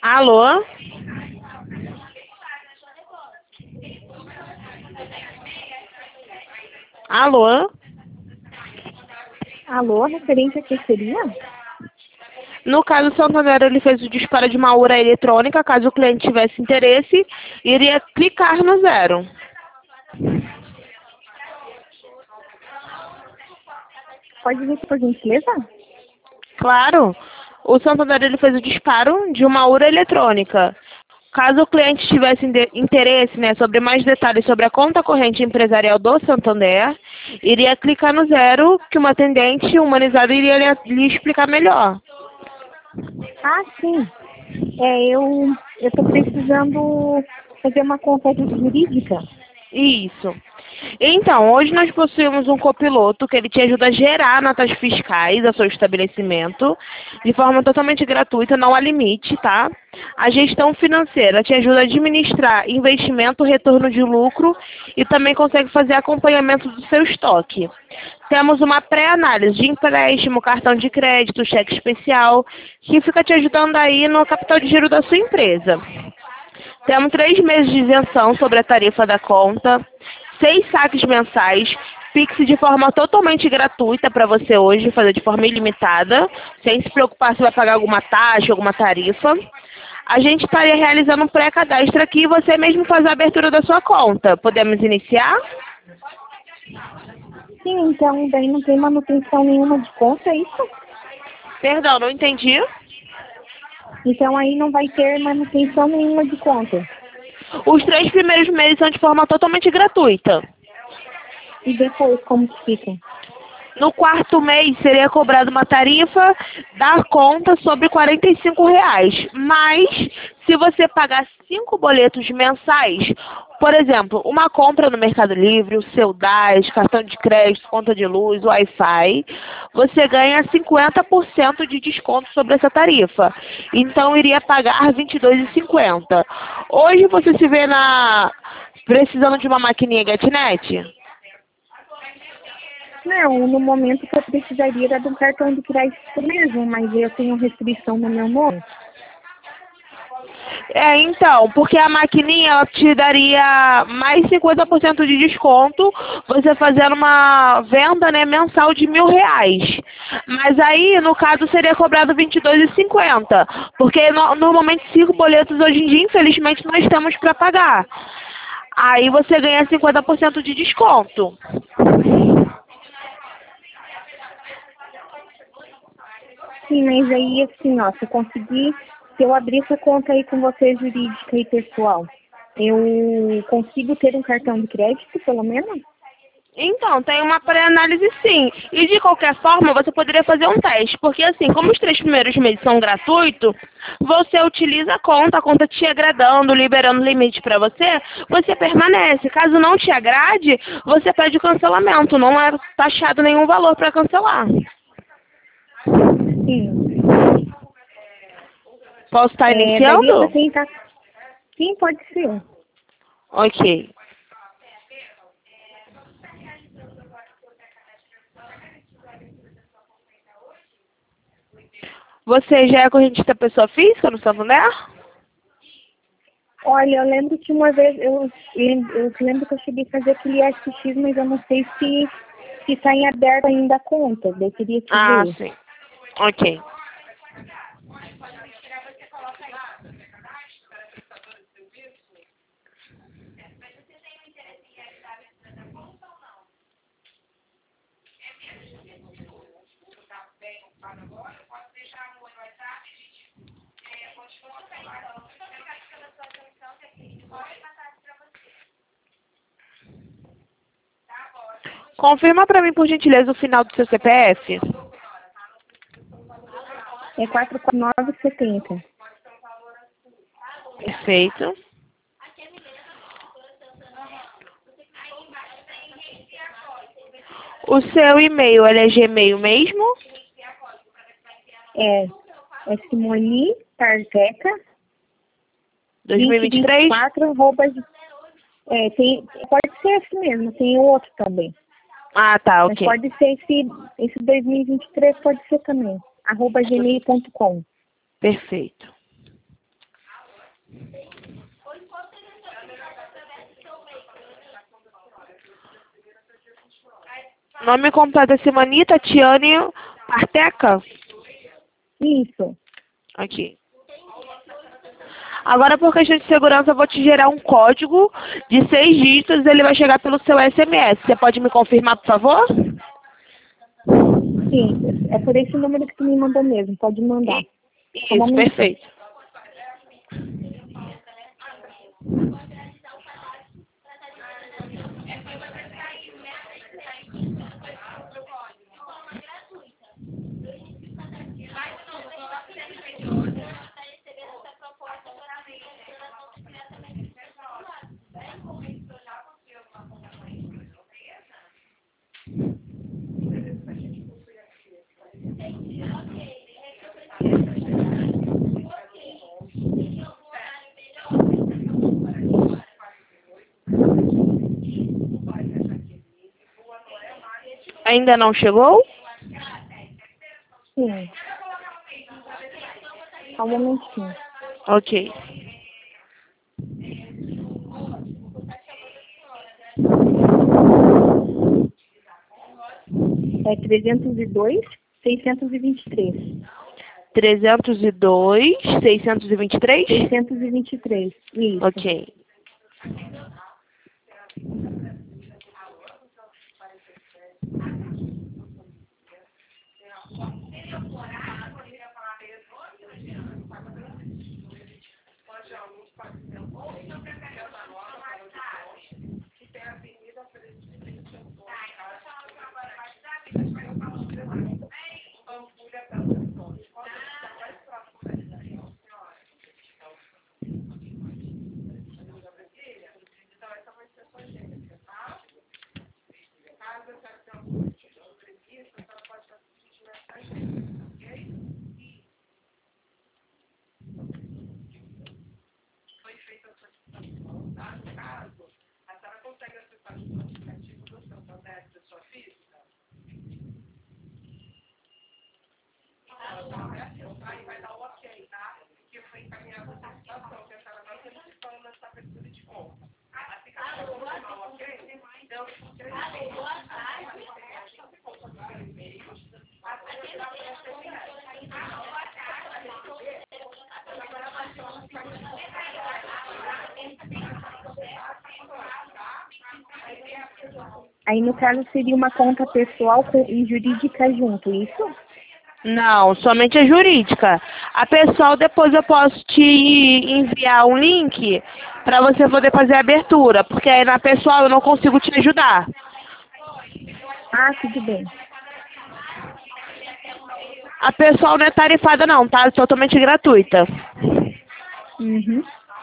Alô? Alô? Alô, referente a que seria? No caso, o Santander ele fez o disparo de uma urna eletrônica. Caso o cliente tivesse interesse, iria clicar no 0. Pode vir, por gentileza? Claro, o Santander ele fez o disparo de uma urna eletrônica. Caso o cliente tivesse interesse, né, sobre mais detalhes sobre a conta corrente empresarial do Santander, iria clicar no 0, que uma atendente humanizada iria lhe explicar melhor. Ah, sim. Eu estou precisando fazer uma conta jurídica. Isso. Então, hoje nós possuímos um copiloto que ele te ajuda a gerar notas fiscais a seu estabelecimento de forma totalmente gratuita, não há limite, tá? A gestão financeira te ajuda a administrar investimento, retorno de lucro e também consegue fazer acompanhamento do seu estoque. Temos uma pré-análise de empréstimo, cartão de crédito, cheque especial, que fica te ajudando aí no capital de giro da sua empresa. Temos 3 meses de isenção sobre a tarifa da conta, 6 saques mensais, Pix de forma totalmente gratuita para você hoje, fazer de forma ilimitada, sem se preocupar se vai pagar alguma taxa, alguma tarifa. A gente estaria realizando um pré-cadastro aqui e você mesmo faz a abertura da sua conta. Podemos iniciar? Sim, então daí não tem manutenção nenhuma de conta, é isso? Perdão, não entendi. Então aí não vai ter manutenção nenhuma de conta. Os 3 primeiros meses são de forma totalmente gratuita. E depois, como que fica? No 4º mês seria cobrada uma tarifa da conta sobre R$ 45. Mas, se você pagar 5 boletos mensais, por exemplo, uma compra no Mercado Livre, o seu DAS, cartão de crédito, conta de luz, Wi-Fi, você ganha 50% de desconto sobre essa tarifa. Então, iria pagar R$ 22,50. Hoje você se vê precisando de uma maquininha GetNet? Não, no momento que eu precisaria era de um cartão de crédito mesmo, mas eu tenho restrição no meu nome. Então, porque a maquininha ela te daria mais 50% de desconto, você fazendo uma venda, né, mensal de R$ 1.000. Mas aí, no caso, seria cobrado R$ 22,50, porque normalmente 5 boletos hoje em dia, infelizmente, nós temos para pagar. Aí você ganha 50% de desconto. Sim, mas aí assim, ó, se eu abrir essa conta aí com você jurídica e pessoal, eu consigo ter um cartão de crédito, pelo menos? Então, tem uma pré-análise sim. E de qualquer forma, você poderia fazer um teste. Porque assim, como os 3 primeiros meses são gratuitos, você utiliza a conta te agradando, liberando limite para você, você permanece. Caso não te agrade, você pede o cancelamento. Não é taxado nenhum valor para cancelar. Sim. Posso estar Daria para iniciando? tentar. Sim, pode ser. Ok. Você já é correntista pessoa física no Santander? Olha, eu lembro que uma vez, eu lembro que eu cheguei a fazer aquele SX, mas eu não sei se está em aberto ainda a conta. Eu queria te Ah, ver. sim. Ok. Confirma para mim, por gentileza, o final do seu CPF. É 449,70. Perfeito. O seu e-mail, ele é Gmail mesmo? É Simone Tarteca 2023? 2024, pode ser esse mesmo, tem outro também. Ah, tá, Mas ok. pode ser esse 2023, pode ser também. @gmail.com. Perfeito. Nome completo é Simani Tatiane Parteca? Isso. Aqui. Agora, por questão de segurança, eu vou te gerar um código de 6 dígitos e ele vai chegar pelo seu SMS. Você pode me confirmar, por favor? Sim, é por esse número que tu me mandou mesmo. Pode mandar. Isso, perfeito. Ainda não chegou? Sim. Só um momentinho. Ok. É 302, 623. 302, 623? 623. Isso. Ok. Aí, no caso, seria uma conta pessoal e jurídica junto, isso? Não, somente a jurídica. A pessoal, depois eu posso te enviar um link para você poder fazer a abertura, porque aí na pessoal eu não consigo te ajudar. Ah, tudo bem. A pessoal não é tarifada não, tá? É totalmente gratuita. Uhum.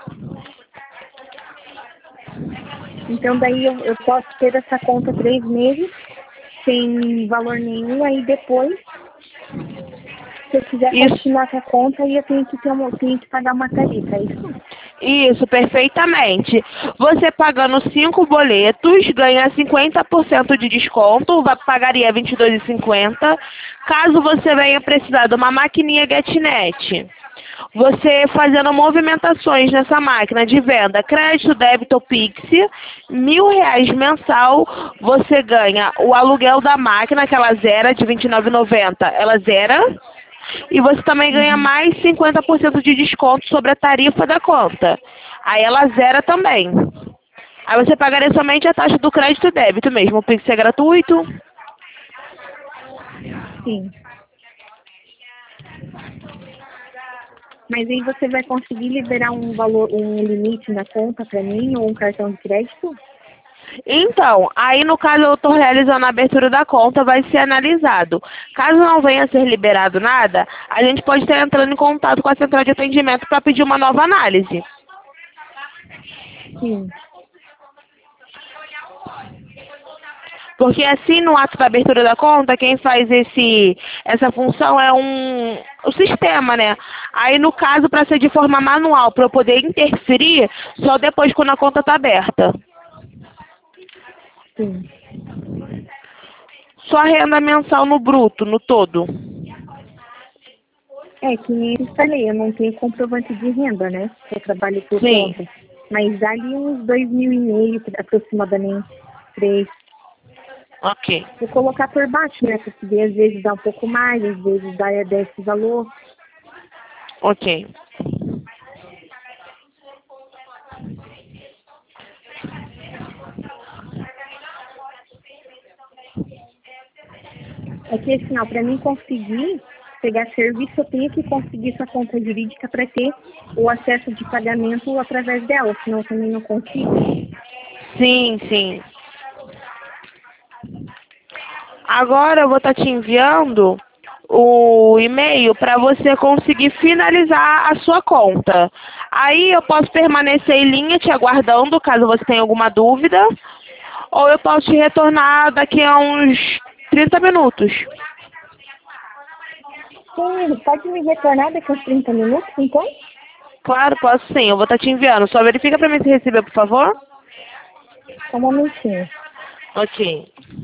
Então, daí eu posso ter essa conta 3 meses, sem valor nenhum, aí depois, se eu quiser Isso. continuar com a conta, aí eu tenho que pagar uma tarifa, é isso? Isso, perfeitamente. Você pagando 5 boletos, ganha 50% de desconto, pagaria R$ 22,50. Caso você venha precisar de uma maquininha GetNet, você fazendo movimentações nessa máquina de venda, crédito, débito ou Pix, R$ 1.000 mensal, você ganha o aluguel da máquina, que ela zera de R$ 29,90, ela zera. E você também ganha Uhum. mais 50% de desconto sobre a tarifa da conta. Aí ela zera também. Aí você pagaria somente a taxa do crédito e débito mesmo. O Pix é gratuito. Sim. Mas aí você vai conseguir liberar um valor, um limite na conta para mim ou um cartão de crédito? Então, aí no caso eu estou realizando a abertura da conta, vai ser analisado. Caso não venha a ser liberado nada, a gente pode estar entrando em contato com a central de atendimento para pedir uma nova análise. Sim. Porque assim, no ato da abertura da conta, quem faz essa função é o sistema, né? Aí, no caso, para ser de forma manual, para eu poder interferir, só depois quando a conta está aberta. Sim. Só renda mensal no bruto, no todo. É, que nem eu falei, eu não tenho comprovante de renda, né? Eu trabalho por Sim. conta. Mas dá ali uns 2.500, aproximadamente, 3. Ok. Vou colocar por baixo, né? Porque às vezes dá um pouco mais, às vezes dá desse valor. Ok. É que assim, ó, para mim conseguir pegar serviço, eu tenho que conseguir essa conta jurídica para ter o acesso de pagamento através dela, senão eu também não consigo. Sim, sim. Agora eu vou estar te enviando o e-mail para você conseguir finalizar a sua conta. Aí eu posso permanecer em linha te aguardando caso você tenha alguma dúvida, ou eu posso te retornar daqui a uns 30 minutos. Sim, pode me retornar daqui a uns 30 minutos, então? Claro, posso sim. Eu vou estar te enviando. Só verifica para mim se recebeu, por favor. Só um momentinho. Ok.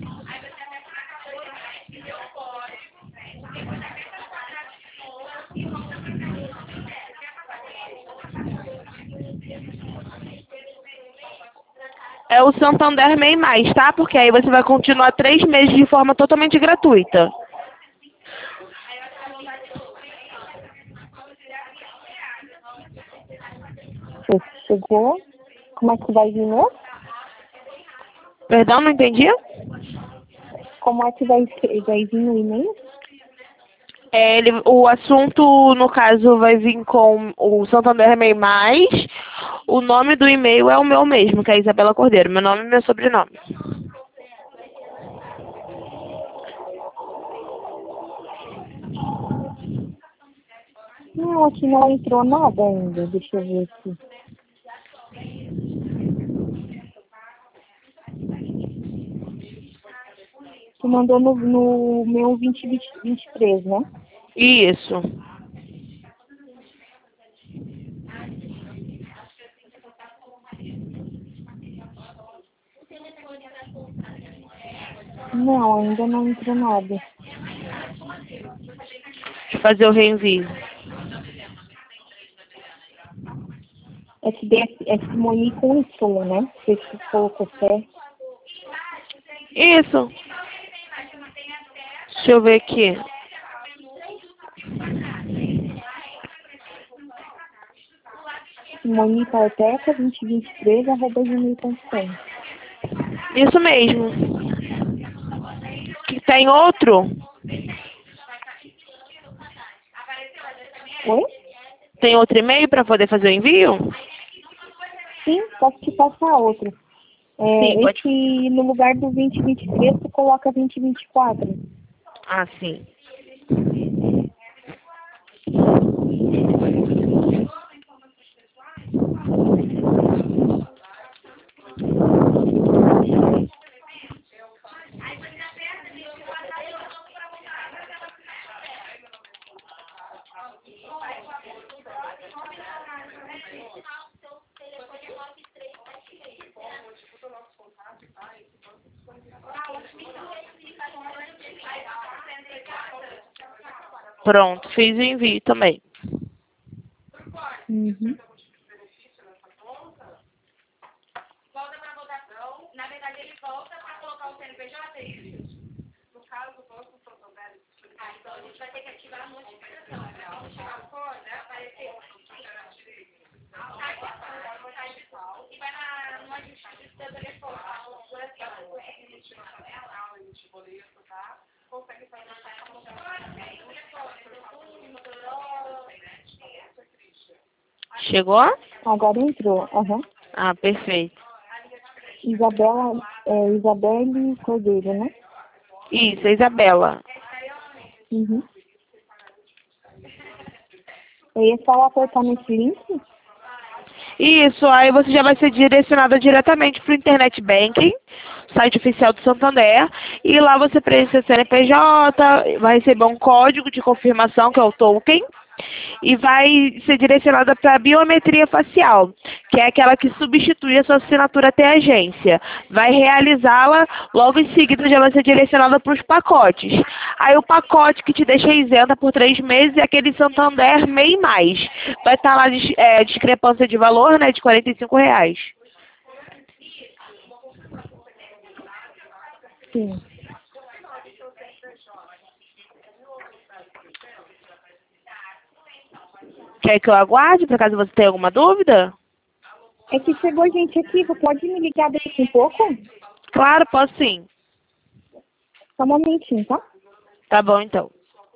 É o Santander MEI Mais, tá? Porque aí você vai continuar 3 meses de forma totalmente gratuita. Chegou. Como é que vai vir mesmo? Perdão, não entendi? Como é que vai vir no e-mail? É, o assunto, no caso, vai vir com o Santander MEI Mais. O nome do e-mail é o meu mesmo, que é Isabela Cordeiro. Meu nome e meu sobrenome. Não, aqui não entrou nada ainda. Deixa eu ver aqui. Tu mandou no meu 2023, né? Isso. Não, ainda não entrou nada. Deixa eu fazer o reenvio. É que é Simone com Y, né? Se você colocou certo. Isso. Deixa eu ver aqui. Simone Parteca 2023, @gmail.com. Isso mesmo. Que tem outro? Oi? Tem outro e-mail para poder fazer o envio? Sim, posso te passar outro. Sim, É, pode. esse, no lugar do 2023, tu coloca 2024. Ah, sim. Pronto, fiz o envio também. Uhum. Chegou? Agora entrou. Aham. Ah, perfeito. Isabelle Cordeiro, né? Isso, é Isabela. Uhum. E é só apertar nesse link? Isso, aí você já vai ser direcionada diretamente para o Internet Banking, site oficial do Santander, e lá você preenche seu CNPJ, vai receber um código de confirmação, que é o token, e vai ser direcionada para a biometria facial, que é aquela que substitui a sua assinatura até a agência. Vai realizá-la, logo em seguida já vai ser direcionada para os pacotes. Aí o pacote que te deixa isenta por 3 meses é aquele Santander MEI+. Vai estar lá discrepância de valor, né, de R$ 45. Sim. Quer que eu aguarde, por caso você tenha alguma dúvida? É que chegou gente aqui, você pode me ligar daqui um pouco? Claro, posso sim. Só um momentinho, tá? Tá bom, então.